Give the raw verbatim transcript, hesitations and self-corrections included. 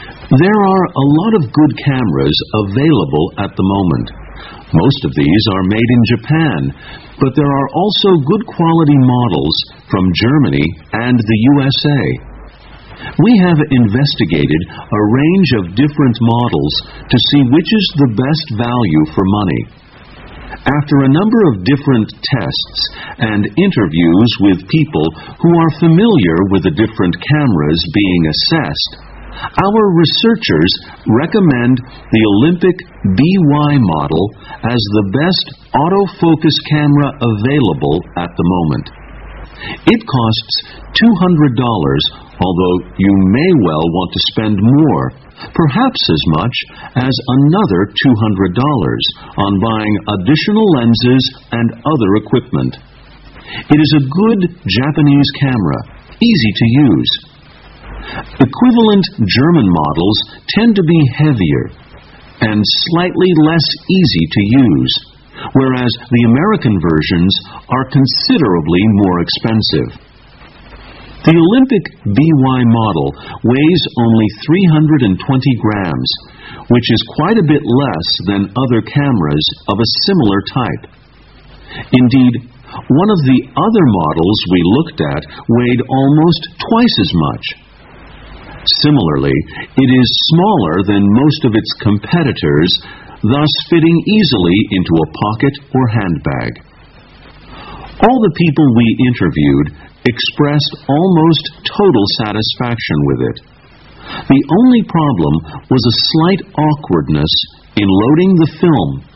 There are a lot of good cameras available at the moment. Most of these are made in Japan, but there are also good quality models from Germany and the U S A. We have investigated a range of different models to see which is the best value for money. After a number of different tests and interviews with people who are familiar with the different cameras being assessed, our researchers recommend the Olympic B Y model as the best autofocus camera available at the moment. It costs two hundred dollars, although you may well want to spend more, perhaps as much as another two hundred dollars on buying additional lenses and other equipment. It is a good Japanese camera, easy to use. Equivalent German models tend to be heavier and slightly less easy to use, whereas the American versions are considerably more expensive. The Olympic B Y model weighs only three hundred twenty grams, which is quite a bit less than other cameras of a similar type. Indeed, one of the other models we looked at weighed almost twice as much. Similarly, it is smaller than most of its competitors, thus fitting easily into a pocket or handbag. All the people we interviewed expressed almost total satisfaction with it. The only problem was a slight awkwardness in loading the film